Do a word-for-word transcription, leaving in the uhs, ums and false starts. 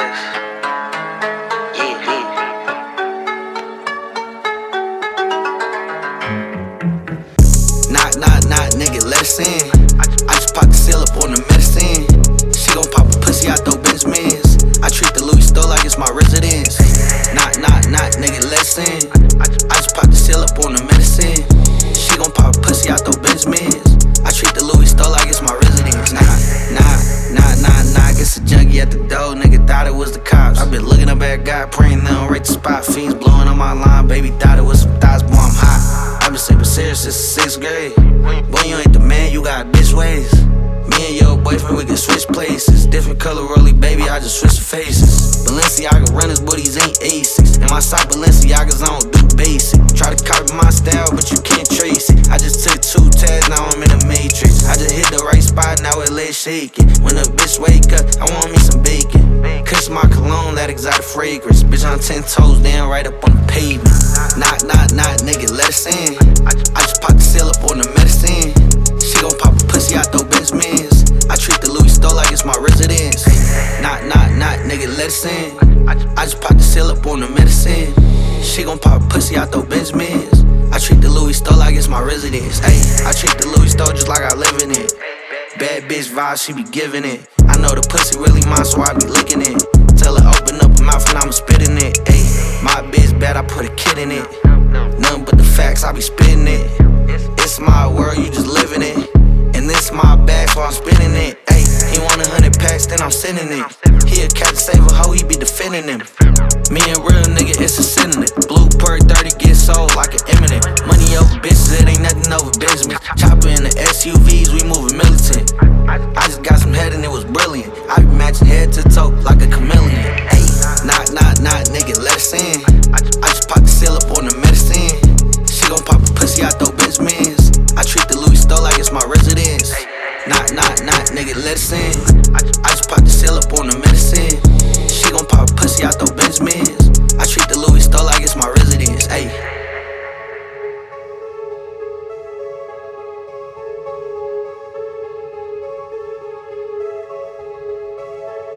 us. Yeah, yeah. Knock, knock, knock, nigga, let us in. I just popped the seal up on the medicine. She gon' pop a pussy out those Benjamins. I treat the Louis store like it's my residence. Knock, knock, knock, nigga, let us in. I just popped the seal up on the medicine. She gon' pop a pussy out those Benjamins. I treat the Louis store like it's my residence. Nah, nah, nah, nah, nah. It's a junkie at the door, nigga thought it was the cops. I been looking up at God, praying they don't rate the spot. Fiends blowing on my line, baby thought it was some thighs, boy, I'm hot. I been sipping serious since the sixth grade. Boy, you ain't the man, you got bitch ways. Me and your boyfriend, we can switch places. Different color rolly, baby, I just switch the faces. Balenciaga runners, but these ain't Asics. And my side Balenciagas, I don't do basic. Try to copy my style, but you can't trace it. I just took two tabs, now I'm in the matrix. I just hit the right spot, now it lay shaking. When a bitch wake up, I want me some bacon. Kush my cologne, that exotic fragrance. Bitch, I'm ten toes down, right up on the pavement. Knock, knock, knock, nigga, let us in. I just popped the seal up on the medicine. She gon' pop a pussy out those Benjamins. I treat the Louis store like it's my residence. Knock, knock, knock, nigga, let us in. I just popped the seal up on the medicine. She gon' pop a pussy out those Benjamins. I treat the Louis store like it's my residence. Ayy, I treat the Louis store just like I live in it. Bad bitch vibe, she be giving it. I know the pussy really mine, so I be licking it. Tell her open up her mouth and I'ma spit in it. Ayy, my bitch bad, I put a kid in it. Nothing but the facts, I be spitting it. It's my world, you just living it. And this my bag, so I'm spinning it. Ayy, he want a hundred packs, then I'm sending it. He a cat to save a hoe, he be defending him. Me and real nigga, it's a synonym. Blue perk thirty get sold like an imminent. Money over bitches, it ain't nothing over Benjamin. Chopper in the S U Vs, we moving militant. I just got some head and it was brilliant. I be matching head to toe like a chameleon. Ayy, knock, knock, knock, nigga, let us in. I just popped the seal up on the medicine. She gon' pop a pussy out those Benjamins. I treat the Louis store like it's my residence. Knock, knock, knock, nigga, let us in. I just popped the seal up on the medicine. She gon' pop a pussy out those Benjamins.